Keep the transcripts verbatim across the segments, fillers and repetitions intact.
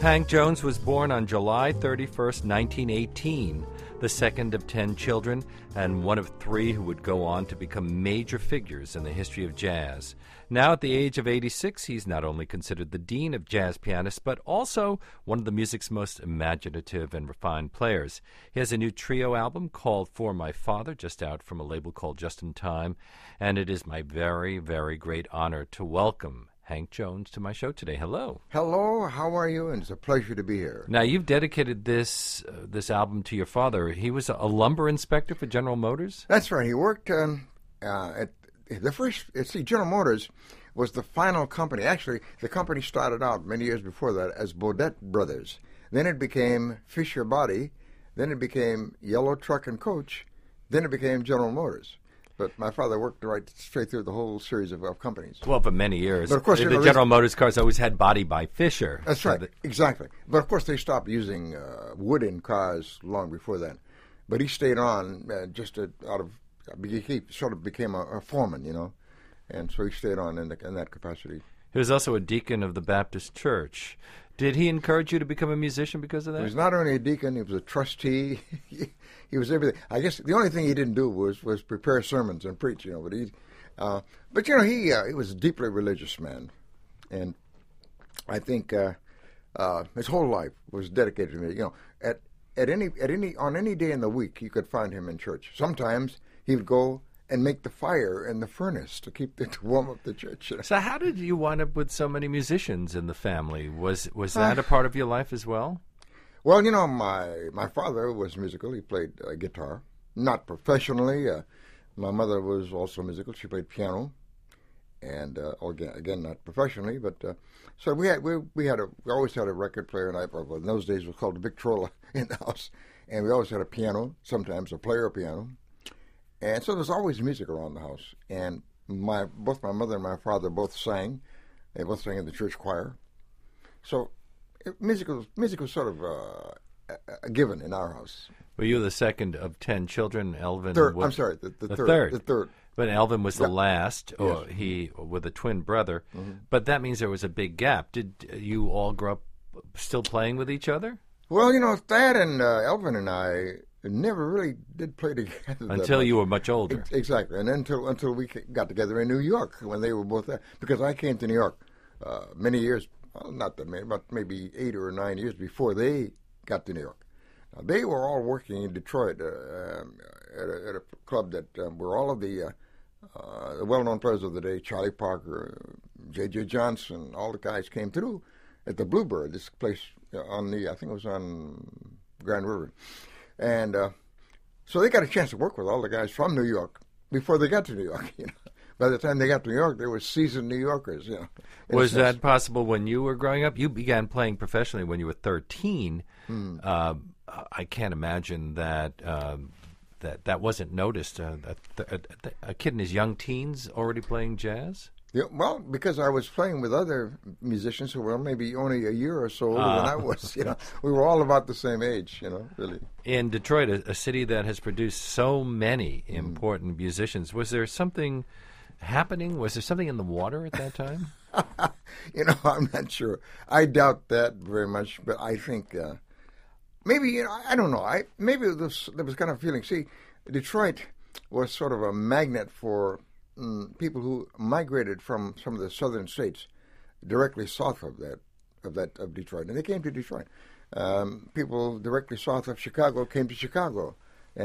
Hank Jones was born on July thirty-first, nineteen eighteen, the second of ten children and one of three who would go on to become major figures in the history of jazz. Now at the age of eighty-six, he's not only considered the dean of jazz pianists, but also one of the music's most imaginative and refined players. He has a new trio album called For My Father, just out from a label called Just in Time, and it is my very, very great honor to welcome Hank Jones to my show today. Hello. Hello, how are you? And it's a pleasure to be here. Now, you've dedicated this uh, this album to your father. He was a, a lumber inspector for General Motors? That's right. He worked um, uh, at the first, see, General Motors was the final company. Actually, the company started out many years before that as Bodette Brothers. Then it became Fisher Body. Then it became Yellow Truck and Coach. Then it became General Motors. But my father worked right straight through the whole series of, of companies. Well, for many years. But of course, the you know, General Motors cars always had body by Fisher. That's so right, that, exactly. But of course, they stopped using uh, wood in cars long before that. But he stayed on uh, just to, out of, he sort of became a, a foreman, you know, and so he stayed on in, the, in that capacity. He was also a deacon of the Baptist Church. Did he encourage you to become a musician because of that? He was not only a deacon, he was a trustee. he, he was everything. I guess the only thing he didn't do was, was prepare sermons and preach, you know. But he, uh, but you know, he uh, he was a deeply religious man, and I think uh, uh, his whole life was dedicated to me. You know, at at any at any on any day in the week, you could find him in church. Sometimes he would go and make the fire in the furnace to keep the, to warm up the church. You know? So how did you wind up with so many musicians in the family? Was was that uh, a part of your life as well? Well, you know, my my father was musical. He played uh, guitar, not professionally. Uh, my mother was also musical. She played piano, and uh, again, again, not professionally. But uh, so we had we we had a we always had a record player, and I, well, in those days it was called a Victrola in the house, and we always had a piano, sometimes a player piano. And so there's always music around the house. And my both my mother and my father both sang. They both sang in the church choir. So it, music, was, music was sort of uh, a, a given in our house. Well, you were the second of ten children. Elvin third, was... I'm sorry, the, the, the third, third. The third. But Elvin was the yeah. last, or yes. he with a twin brother. Mm-hmm. But that means there was a big gap. Did you all grow up still playing with each other? Well, you know, Thad and uh, Elvin and I never really did play together. Until you were much older. Exactly. And until until we got together in New York when they were both there. Because I came to New York uh, many years, well, not that many, but maybe eight or nine years before they got to New York. Now, they were all working in Detroit uh, um, at, a, at a club that um, were all of the, uh, uh, the well-known players of the day, Charlie Parker, J J Johnson, all the guys came through at the Bluebird, this place on the, I think it was on Grand River. And uh, so they got a chance to work with all the guys from New York before they got to New York. You know, by the time they got to New York, they were seasoned New Yorkers. You know, was that possible when you were growing up? You began playing professionally when you were thirteen. Hmm. Uh, I can't imagine that um, that that wasn't noticed. Uh, a, a, a kid in his young teens already playing jazz. Yeah, well, because I was playing with other musicians who were maybe only a year or so older uh, than I was. You know, we were all about the same age. You know, really. In Detroit, a, a city that has produced so many important mm. musicians, was there something happening? Was there something in the water at that time? You know, I'm not sure. I doubt that very much, but I think uh, maybe you know, I don't know. I maybe it was, there was kind of a feeling. See, Detroit was sort of a magnet for Mm, people who migrated from some of the southern states directly south of that of that of Detroit, and they came to Detroit. Um, people directly south of Chicago came to Chicago,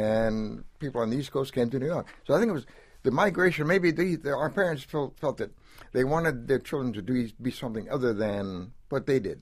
and people on the East Coast came to New York. So I think it was the migration. Maybe the, the, our parents felt felt that they wanted their children to do be something other than what they did,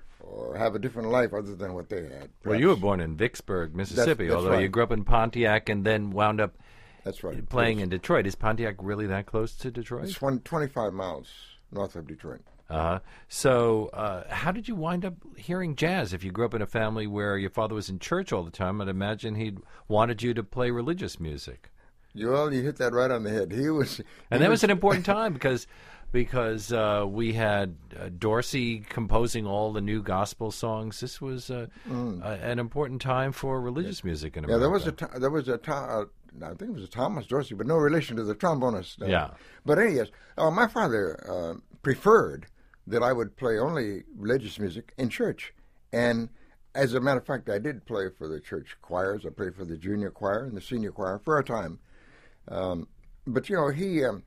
or have a different life other than what they had. Perhaps. Well, you were born in Vicksburg, Mississippi, that's, that's although right. you grew up in Pontiac and then wound up. That's right. Playing yes. in Detroit. Is Pontiac really that close to Detroit? It's one, twenty-five miles north of Detroit. Uh-huh. So uh, how did you wind up hearing jazz? If you grew up in a family where your father was in church all the time, I'd imagine he'd wanted you to play religious music. Well, you hit that right on the head. He was... He and that was, was an important time because because uh, we had uh, Dorsey composing all the new gospel songs. This was uh, mm. uh, an important time for religious music in America. Yeah, there was a... T- there was a t- uh, I think it was a Thomas Dorsey, but no relation to the trombonist. Uh, yeah. But anyways, uh, my father uh, preferred that I would play only religious music in church. And as a matter of fact, I did play for the church choirs. I played for the junior choir and the senior choir for a time. Um, but, you know, he um,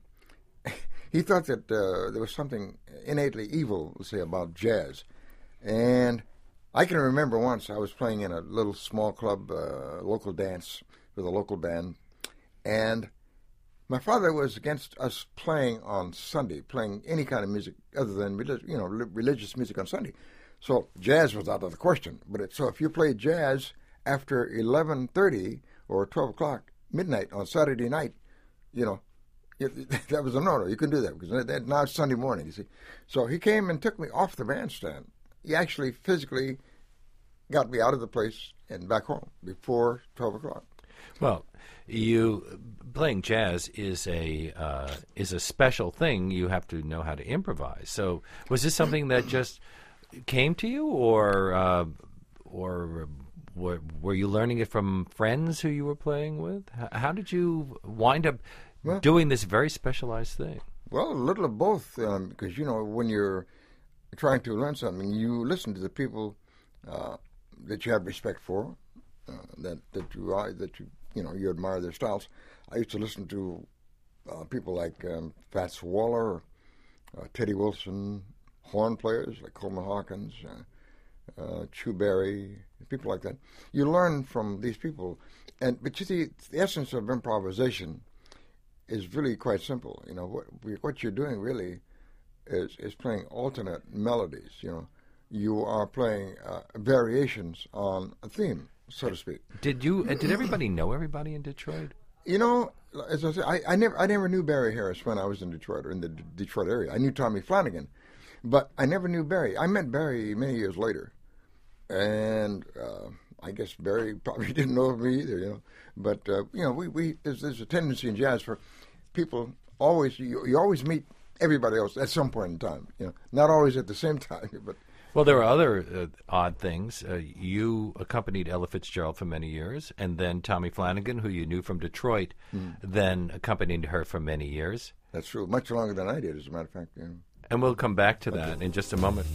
he thought that uh, there was something innately evil, let's say, about jazz. And I can remember once I was playing in a little small club, uh, local dance with a local band, and my father was against us playing on Sunday, playing any kind of music other than you know religious music on Sunday. So jazz was out of the question. But it, so if you played jazz after eleven thirty or twelve o'clock midnight on Saturday night, you know, it, that was a no-no. You couldn't do that because that, now it's Sunday morning, you see. So he came and took me off the bandstand. He actually physically got me out of the place and back home before twelve o'clock. Well, you playing jazz is a uh, is a special thing. You have to know how to improvise. So was this something that just came to you, or uh, or were, were you learning it from friends who you were playing with? How, how did you wind up well, doing this very specialized thing? Well, a little of both, um, because, you know, when you're trying to learn something, you listen to the people uh, that you have respect for, uh, that that you are, that you you know you admire their styles. I used to listen to uh, people like um, Fats Waller, uh, Teddy Wilson, horn players like Coleman Hawkins, uh, uh, Chu Berry, people like that. You learn from these people, and but you see, the essence of improvisation is really quite simple. You know, what what you're doing really is is playing alternate melodies. You know, you are playing uh, variations on a theme, so to speak. Did you? Uh, did everybody know everybody in Detroit? You know, as I said, I, I never I never knew Barry Harris when I was in Detroit or in the D- Detroit area. I knew Tommy Flanagan, but I never knew Barry. I met Barry many years later, and uh, I guess Barry probably didn't know of me either. You know, but uh, you know, we, we there's, there's a tendency in jazz for people always you, you always meet everybody else at some point in time. You know, not always at the same time, but. Well, there are other uh, odd things. Uh, you accompanied Ella Fitzgerald for many years, and then Tommy Flanagan, who you knew from Detroit, mm. then accompanied her for many years. That's true. Much longer than I did, as a matter of fact. Yeah. And we'll come back to that okay. in just a moment.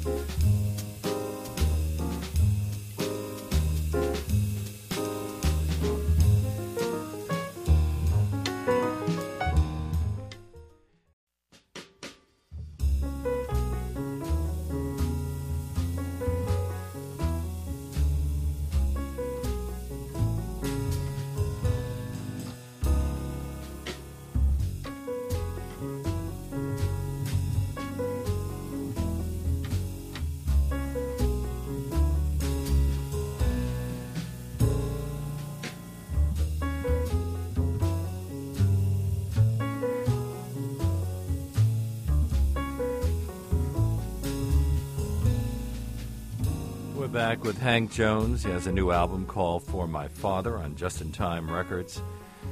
Back with Hank Jones. He has a new album called For My Father on Just in Time Records.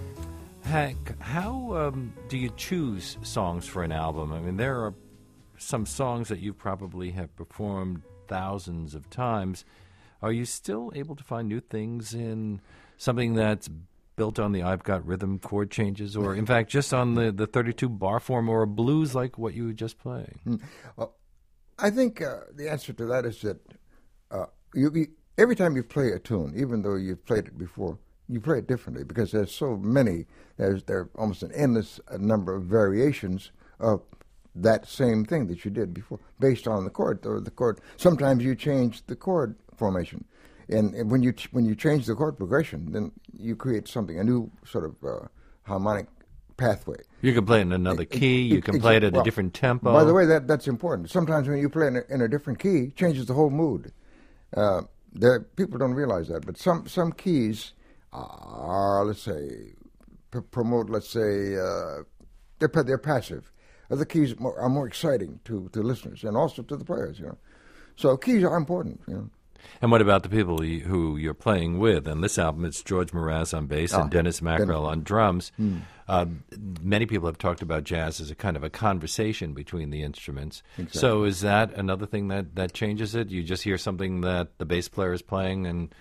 Hank, how um, do you choose songs for an album? I mean, there are some songs that you probably have performed thousands of times. Are you still able to find new things in something that's built on the I've Got Rhythm chord changes, or in fact just on the, the thirty-two bar form, or a blues like what you were just playing? Well, I think uh, the answer to that is that Uh, you, you, every time you play a tune, even though you've played it before, you play it differently because there's so many. There's there are almost an endless number of variations of that same thing that you did before, based on the chord or the chord. Sometimes you change the chord formation, and, and when you when you change the chord progression, then you create something, a new sort of uh, harmonic pathway. You can play it in another it, key. It, you can it, play it at well, a different tempo. By the way, that that's important. Sometimes when you play in a, in a different key, it changes the whole mood. Uh, there, people don't realize that, but some, some keys are, let's say, p- promote, let's say, uh, they're, they're passive. Other keys more, are more exciting to, to listeners and also to the players, you know. So keys are important, you know. And what about the people you, who you're playing with? On this album, it's George Mraz on bass ah, and Dennis Mackrell on drums. Hmm. Uh, many people have talked about jazz as a kind of a conversation between the instruments. Exactly. So is that another thing that, that changes it? You just hear something that the bass player is playing, and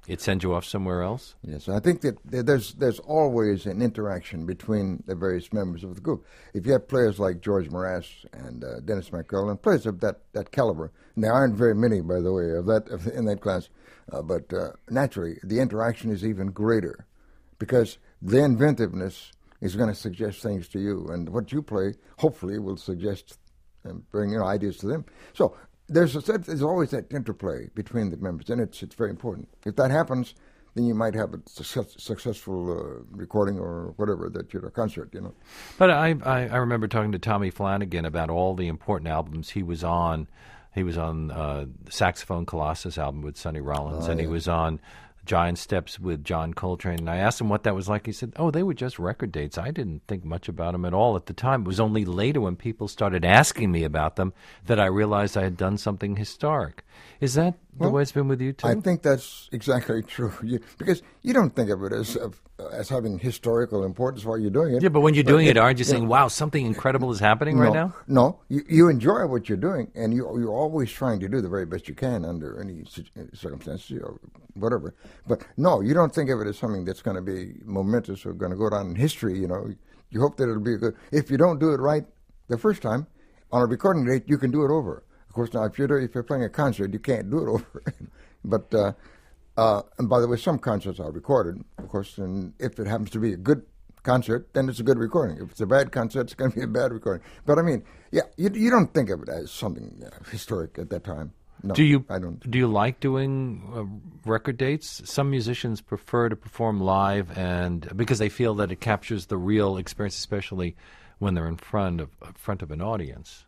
It sends you off somewhere else? Yes, I think that there's there's always an interaction between the various members of the group. If you have players like George Morass and uh, Dennis McCullough, players of that, that caliber, and there aren't very many, by the way, of that of, in that class, uh, but uh, naturally the interaction is even greater because their inventiveness is going to suggest things to you, and what you play hopefully will suggest and bring you know, ideas to them. So there's a, there's always that interplay between the members, and it's it's very important. If that happens, then you might have a success, successful uh, recording or whatever that you're a concert, you know. But I, I I remember talking to Tommy Flanagan about all the important albums he was on. He was on uh, the Saxophone Colossus album with Sonny Rollins, oh, and yeah. he was on Giant Steps with John Coltrane. And I asked him what that was like. He said, oh, they were just record dates. I didn't think much about them at all at the time. It was only later when people started asking me about them that I realized I had done something historic. Is that well, the way it's been with you, too? I think that's exactly true. You, because you don't think of it as uh, as having historical importance while you're doing it. Yeah, but when you're but doing it, it, aren't you you saying, know, wow, something incredible is happening no, right now? No, you, you enjoy what you're doing, and you, you're always trying to do the very best you can under any circumstances or whatever. But no, you don't think of it as something that's going to be momentous or going to go down in history. You know, you hope that it'll be good. If you don't do it right the first time, on a recording date, you can do it over. Of course, now if you're if you're playing a concert, you can't do it over. but uh, uh, and by the way, some concerts are recorded, of course, and if it happens to be a good concert, then it's a good recording. If it's a bad concert, it's going to be a bad recording. But I mean, yeah, you you don't think of it as something uh, historic at that time. No, do you I don't. Do you like doing uh, record dates? Some musicians prefer to perform live, and because they feel that it captures the real experience, especially when they're in front of in front of an audience.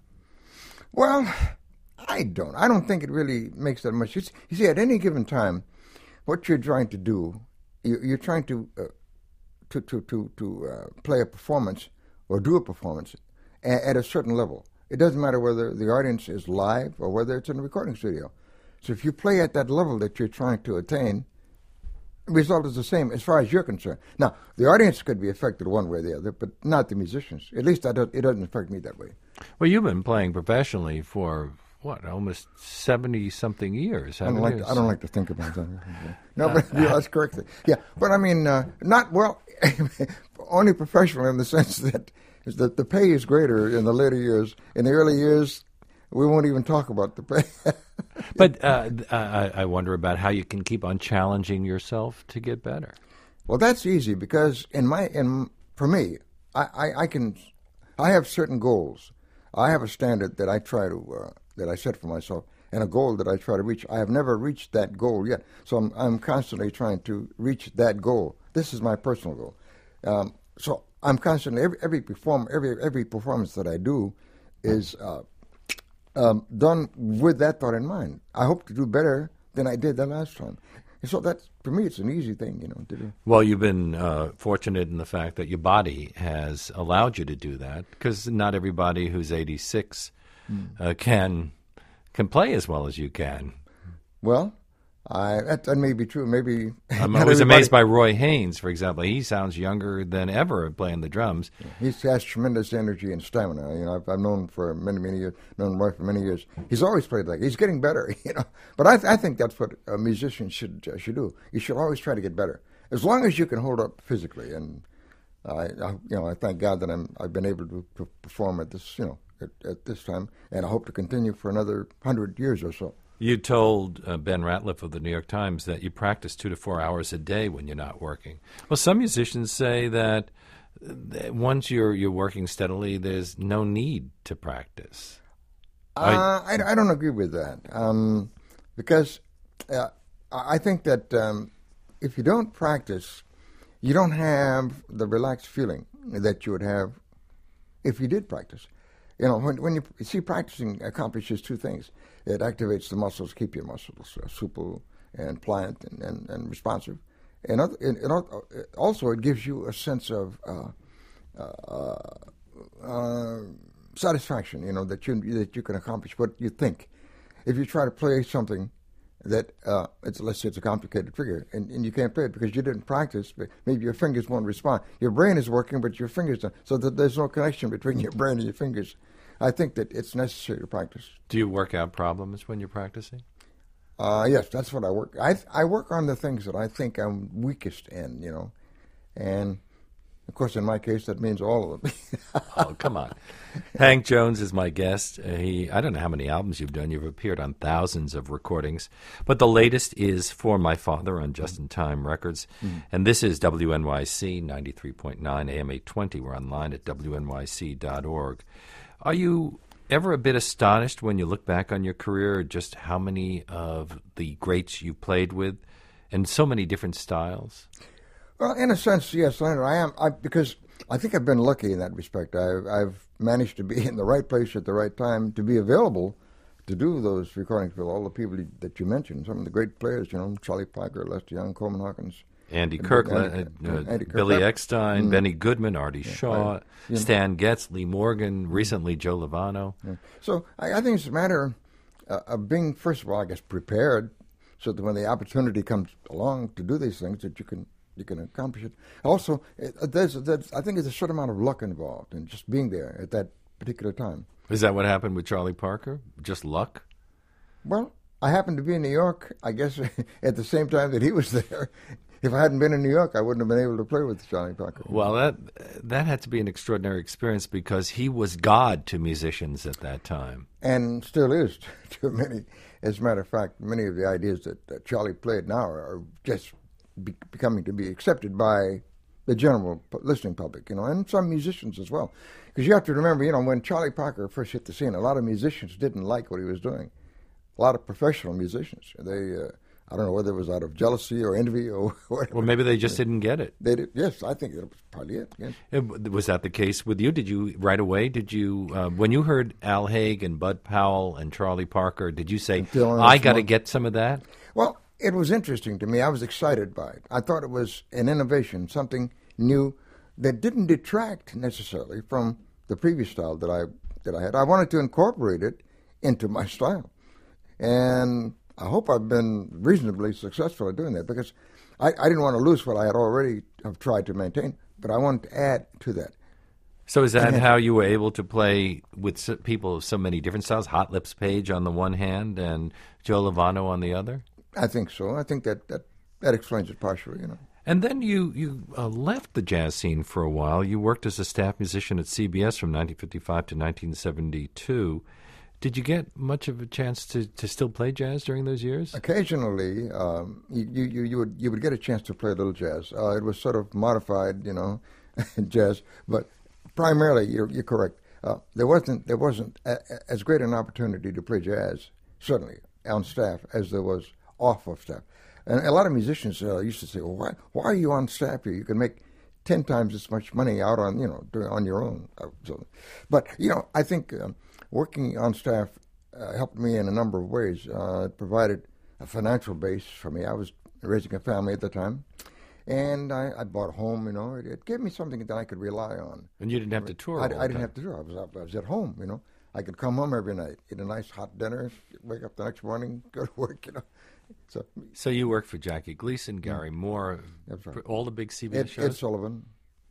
Well, I don't. I don't think it really makes that much. You see, you see at any given time, what you're trying to do, you, you're trying to uh, to to to to uh, play a performance or do a performance at, at a certain level. It doesn't matter whether the audience is live or whether it's in a recording studio. So if you play at that level that you're trying to attain, the result is the same as far as you're concerned. Now, the audience could be affected one way or the other, but not the musicians. At least that does, it doesn't affect me that way. Well, you've been playing professionally for, what, almost seventy-something years, I haven't don't, like you? to, I don't like to think about that. No, but yeah, that's correct. Yeah, but I mean, uh, not, well, only professional in the sense that is that the pay is greater in the later years. In the early years, we won't even talk about the pay. But uh, I, I wonder about how you can keep on challenging yourself to get better. Well, that's easy because in my in for me, I, I, I can I have certain goals. I have a standard that I try to uh, that I set for myself, and a goal that I try to reach. I have never reached that goal yet, so I'm I'm constantly trying to reach that goal. This is my personal goal. Um, so I'm constantly every every perform every every performance that I do is uh, um, done with that thought in mind. I hope to do better than I did the last time. And so that's for me, it's an easy thing, you know, to do. Well, you've been uh, fortunate in the fact that your body has allowed you to do that, because not everybody who's eighty-six mm. uh, can can play as well as you can. Well, I, that, that may be true. Maybe I'm always amazed by Roy Haynes, for example. He sounds younger than ever playing the drums. He has tremendous energy and stamina. You know, I've, I've known for many, many years, known Roy for many years. He's always played like he's getting better. You know, but I, I think that's what a musician should uh, should do. You should always try to get better, as long as you can hold up physically. And I, I you know, I thank God that I'm I've been able to, to perform at this, you know, at, at this time, and I hope to continue for another hundred years or so. You told uh, Ben Ratliff of the New York Times that you practice two to four hours a day when you're not working. Well, some musicians say that once you're you're working steadily, there's no need to practice. Uh, I, I don't agree with that um, because uh, I think that um, if you don't practice, you don't have the relaxed feeling that you would have if you did practice. You know, when, when you see, practicing accomplishes two things. It activates the muscles, keep your muscles uh, supple and pliant and, and, and responsive. And other, it, it also it gives you a sense of uh, uh, uh, satisfaction, you know, that you that you can accomplish what you think. If you try to play something that, uh, it's, let's say it's a complicated figure, and, and you can't play it because you didn't practice, but maybe your fingers won't respond. Your brain is working, but your fingers don't, so that there's no connection between your brain and your fingers. I think that it's necessary to practice. Do you work out problems when you're practicing? Uh, yes, that's what I work. I I work on the things that I think I'm weakest in, you know, and of course, in my case, that means all of them. Oh, come on. Hank Jones is my guest. Uh, he I don't know how many albums you've done. You've appeared on thousands of recordings, but the latest is For My Father on Just in Time Records, mm-hmm. and this is W N Y C ninety-three point nine A M eight twenty. We're online at W N Y C dot org. Are you ever a bit astonished when you look back on your career just how many of the greats you played with and so many different styles? Well, in a sense, yes, Leonard, I am, I, because I think I've been lucky in that respect. I've, I've managed to be in the right place at the right time, to be available to do those recordings with all the people that you mentioned, some of the great players, you know, Charlie Parker, Lester Young, Coleman Hawkins. Andy Kirkland, Andy, uh, Andy Kirk, Billy Eckstein, mm. Benny Goodman, Artie yeah, Shaw, I, you know, Stan Getz, Lee Morgan, recently Joe Lovano. Yeah. So I, I think it's a matter uh, of being, first of all, I guess, prepared so that when the opportunity comes along to do these things, that you can you can accomplish it. Also, it, there's, there's, I think there's a certain amount of luck involved in just being there at that particular time. Is that what happened with Charlie Parker? Just luck? Well, I happened to be in New York, I guess, at the same time that he was there. If I hadn't been in New York, I wouldn't have been able to play with Charlie Parker. Well, that that had to be an extraordinary experience because he was God to musicians at that time. And still is to many. As a matter of fact, many of the ideas that, that Charlie played now are just be, becoming to be accepted by the general listening public, you know, and some musicians as well. Because you have to remember, you know, when Charlie Parker first hit the scene, a lot of musicians didn't like what he was doing. A lot of professional musicians, they... Uh, I don't know whether it was out of jealousy or envy or whatever. Well, maybe they just didn't get it. They did. Yes, I think that was probably it. Yes. Was that the case with you? Did you, right away, did you, uh, when you heard Al Haig and Bud Powell and Charlie Parker, did you say, I got to get some of that? Well, it was interesting to me. I was excited by it. I thought it was an innovation, something new that didn't detract necessarily from the previous style that I that I had. I wanted to incorporate it into my style. And I hope I've been reasonably successful at doing that because I, I didn't want to lose what I had already have tried to maintain, but I wanted to add to that. So is that how you were able to play with people of so many different styles? Hot Lips Page on the one hand and Joe Lovano on the other? I think so. I think that, that, that explains it partially, you know. And then you, you uh, left the jazz scene for a while. You worked as a staff musician at C B S from nineteen fifty-five to nineteen seventy-two. Did you get much of a chance to, to still play jazz during those years? Occasionally, um, you, you you would you would get a chance to play a little jazz. Uh, it was sort of modified, you know, jazz, but primarily you're you're correct. Uh, there wasn't there wasn't a, a, as great an opportunity to play jazz, certainly on staff, as there was off of staff. And a lot of musicians uh, used to say, "Well, why why are you on staff here? You can make ten times as much money out on you know doing on your own." Uh, so, but you know, I think. Um, Working on staff uh, helped me in a number of ways. Uh, it provided a financial base for me. I was raising a family at the time, and I, I bought a home, you know. It, it gave me something that I could rely on. And you didn't have to tour I, all the I didn't time. have to tour. I was, I was at home, you know. I could come home every night, eat a nice hot dinner, wake up the next morning, go to work, you know. So, so you worked for Jackie Gleason, Gary Moore, that's right. all the big C B S Ed, shows? Ed Sullivan,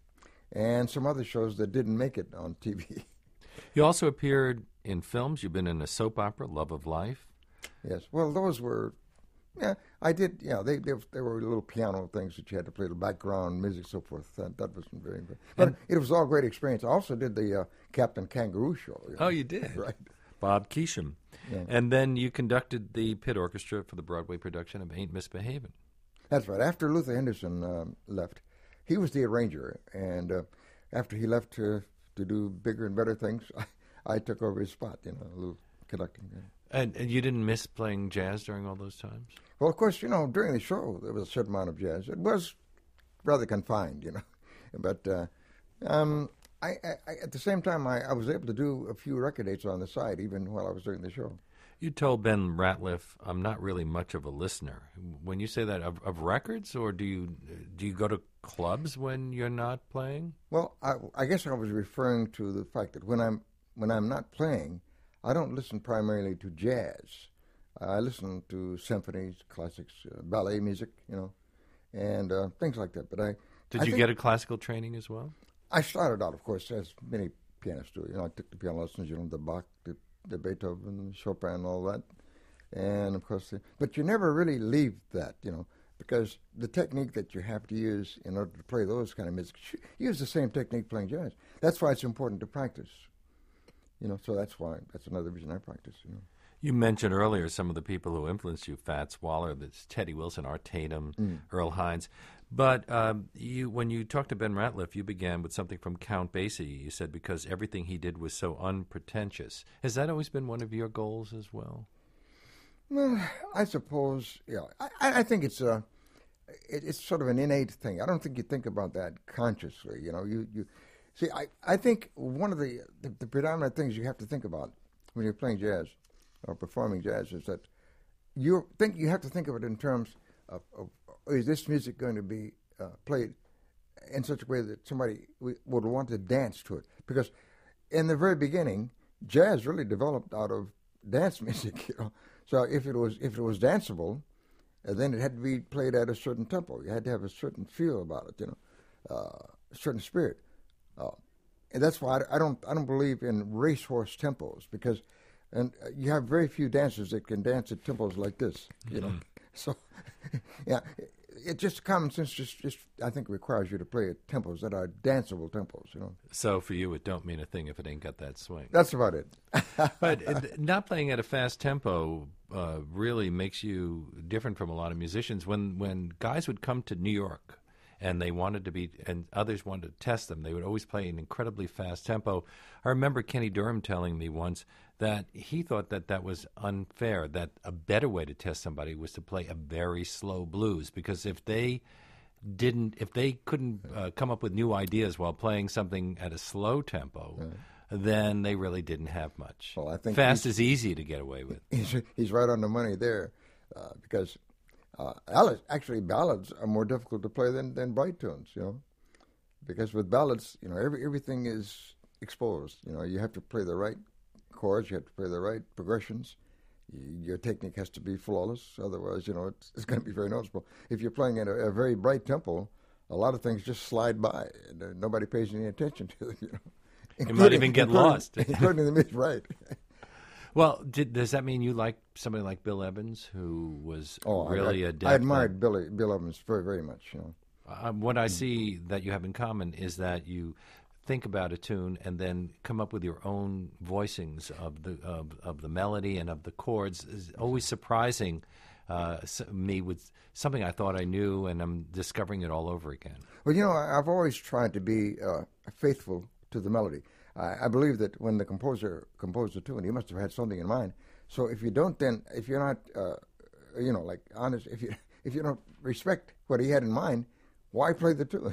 and some other shows that didn't make it on T V. You also appeared in films. You've been in a soap opera, Love of Life. Yes. Well, those were, yeah, I did, yeah, they, they, they were little piano things that you had to play, the background music, so forth. That, that wasn't very good. But and, it was all great experience. I also did the uh, Captain Kangaroo show. You know? Oh, you did? Right. Bob Keesham. Yeah. And then you conducted the pit orchestra for the Broadway production of Ain't Misbehavin'. That's right. After Luther Henderson um, left, he was the arranger. And uh, after he left to, to do bigger and better things, I, I took over his spot, you know, a little conducting. Yeah. And, and you didn't miss playing jazz during all those times? Well, of course, you know, during the show, there was a certain amount of jazz. It was rather confined, you know. But uh, um, I, I, at the same time, I, I was able to do a few record dates on the side, even while I was doing the show. You told Ben Ratliff, I'm not really much of a listener. When you say that, of, of records, or do you do you go to clubs when you're not playing? Well, I, I guess I was referring to the fact that when I'm when I'm not playing, I don't listen primarily to jazz. I listen to symphonies, classics, uh, ballet music, you know, and uh, things like that. But I did I you think get a classical training as well? I started out, of course, as many pianists do. You know, I took the piano lessons, you know, the Bach, the, the Beethoven, Chopin, all that. and of course, the, but you never really leave that, you know, because the technique that you have to use in order to play those kind of music, use the same technique playing jazz. That's why it's important to practice, you know. So that's why that's another reason I practice, you know. You mentioned earlier some of the people who influenced you: Fats Waller, there's Teddy Wilson, Art Tatum, mm. Earl Hines. But um, you, when you talked to Ben Ratliff, you began with something from Count Basie. You said because everything he did was so unpretentious. Has that always been one of your goals as well? Well, I suppose, yeah. I, I think it's a, it, it's sort of an innate thing. I don't think you think about that consciously. You know, you, you see. I, I think one of the, the the predominant things you have to think about when you're playing jazz or performing jazz is that you think you have to think of it in terms of, of is this music going to be uh, played in such a way that somebody w- would want to dance to it? Because in the very beginning, jazz really developed out of dance music, you know. So if it was if it was danceable, uh, then it had to be played at a certain tempo. You had to have a certain feel about it, you know, uh, a certain spirit. Uh, and that's why I, I don't I don't believe in racehorse tempos, because and uh, you have very few dancers that can dance at tempos like this, you know. So yeah, it, it just common sense just just I think requires you to play at tempos that are danceable tempos, you know. So for you, it don't mean a thing if it ain't got that swing. That's about it. But uh, not playing at a fast tempo uh, really makes you different from a lot of musicians. When when guys would come to New York and they wanted to be, and others wanted to test them, they would always play an incredibly fast tempo. I remember Kenny Durham telling me once that he thought that that was unfair, that a better way to test somebody was to play a very slow blues, because if they didn't, if they couldn't uh, come up with new ideas while playing something at a slow tempo, right, then they really didn't have much. Well, I think fast is easy to get away with. He's, he's right on the money there, uh, because uh, actually ballads are more difficult to play than, than bright tunes, you know, because with ballads, you know, every, everything is exposed. You know, you have to play the right chords, you have to play the right progressions. Your technique has to be flawless, otherwise, you know, it's, it's going to be very noticeable. If you're playing at a, a very bright tempo, a lot of things just slide by, and uh, nobody pays any attention to them, you know. You might even get including, lost. including the mid, right. Well, did, does that mean you like somebody like Bill Evans, who was oh, really I, adept? I admired Billy, Bill Evans very, very much, you know. Uh, what I see that you have in common is that you think about a tune and then come up with your own voicings of the of, of the melody and of the chords. Is always surprising uh, me with something I thought I knew, and I'm discovering it all over again. Well, you know, I've always tried to be uh, faithful to the melody. I, I believe that when the composer composed a tune, he must have had something in mind. So if you don't, then if you're not, uh, you know, like honest, if you if you don't respect what he had in mind, why play the tune?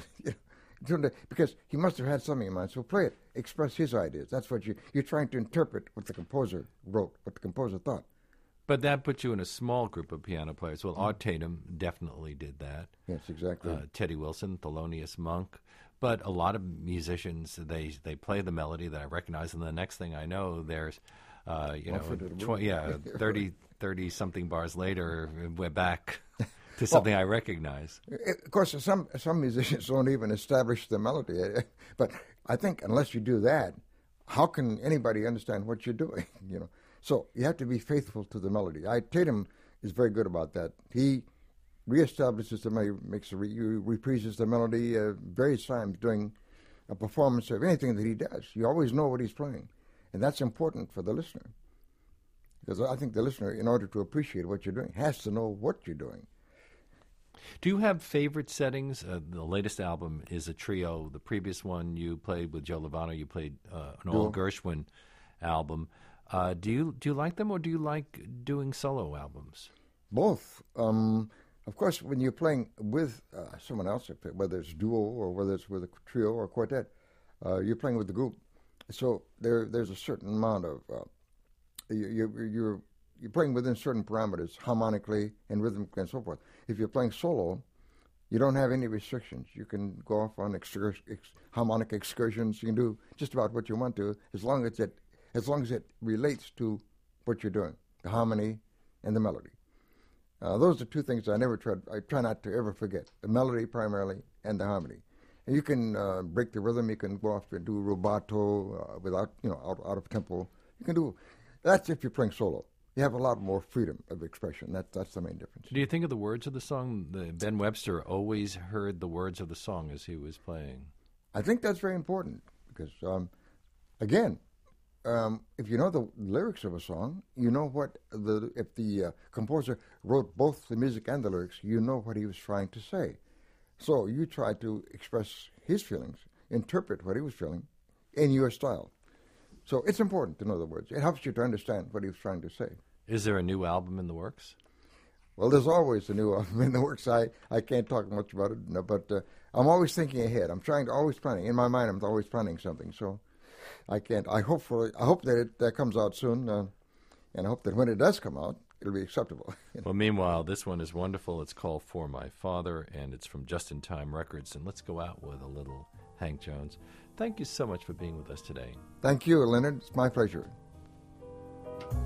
Because he must have had something in mind. So play it, express his ideas. That's what you you're trying to interpret what the composer wrote, what the composer thought. But that puts you in a small group of piano players. Well, Art Tatum definitely did that. Yes, exactly. Uh, Teddy Wilson, Thelonious Monk. But a lot of musicians, they they play the melody that I recognize, and the next thing I know, there's, uh, you know, tw- yeah, thirty, thirty something bars later, we're back to something well, I recognize. Of course, some some musicians don't even establish the melody. But I think unless you do that, how can anybody understand what you're doing? You know, so you have to be faithful to the melody. I Tatum is very good about that. He reestablishes the melody, makes a re, reprises the melody uh, various times during a performance of anything that he does. You always know what he's playing, and that's important for the listener, because I think the listener, in order to appreciate what you're doing, has to know what you're doing. Do you have favorite settings? Uh, the latest album is a trio. The previous one you played with Joe Lovano. You played uh, an All Gershwin album. Uh, do you do you like them, or do you like doing solo albums? Both. Um, Of course, when you're playing with uh, someone else, whether it's duo or whether it's with a trio or a quartet, uh, you're playing with the group. So there, there's a certain amount of uh, you, you, you're you're playing within certain parameters, harmonically and rhythmically and so forth. If you're playing solo, you don't have any restrictions. You can go off on excurs- ex- harmonic excursions. You can do just about what you want to, as long as it as long as it relates to what you're doing, the harmony and the melody. Uh, those are two things I never try. I try not to ever forget: the melody primarily and the harmony. And you can uh, break the rhythm. You can go off and do rubato uh, without, you know, out, out of tempo. You can do that's if you're playing solo. you have a lot more freedom of expression. That, that's the main difference. Do you think of the words of the song? The, Ben Webster always heard the words of the song as he was playing. I think that's very important because, um, again, um, if you know the lyrics of a song, you know what the if the uh, composer wrote both the music and the lyrics, you know what he was trying to say. So you try to express his feelings, interpret what he was feeling in your style. So it's important to know the words. It helps you to understand what he was trying to say. Is there a new album in the works? Well, there's always a new album in the works. I, I can't talk much about it, no, but uh, I'm always thinking ahead. I'm trying to always planning. In my mind, I'm always planning something. So I can't. I hope for. I hope that it that comes out soon, uh, and I hope that when it does come out, it'll be acceptable. You know? Well, meanwhile, this one is wonderful. It's called For My Father, and it's from Just in Time Records. And let's go out with a little Hank Jones. Thank you so much for being with us today. Thank you, Leonard. It's my pleasure.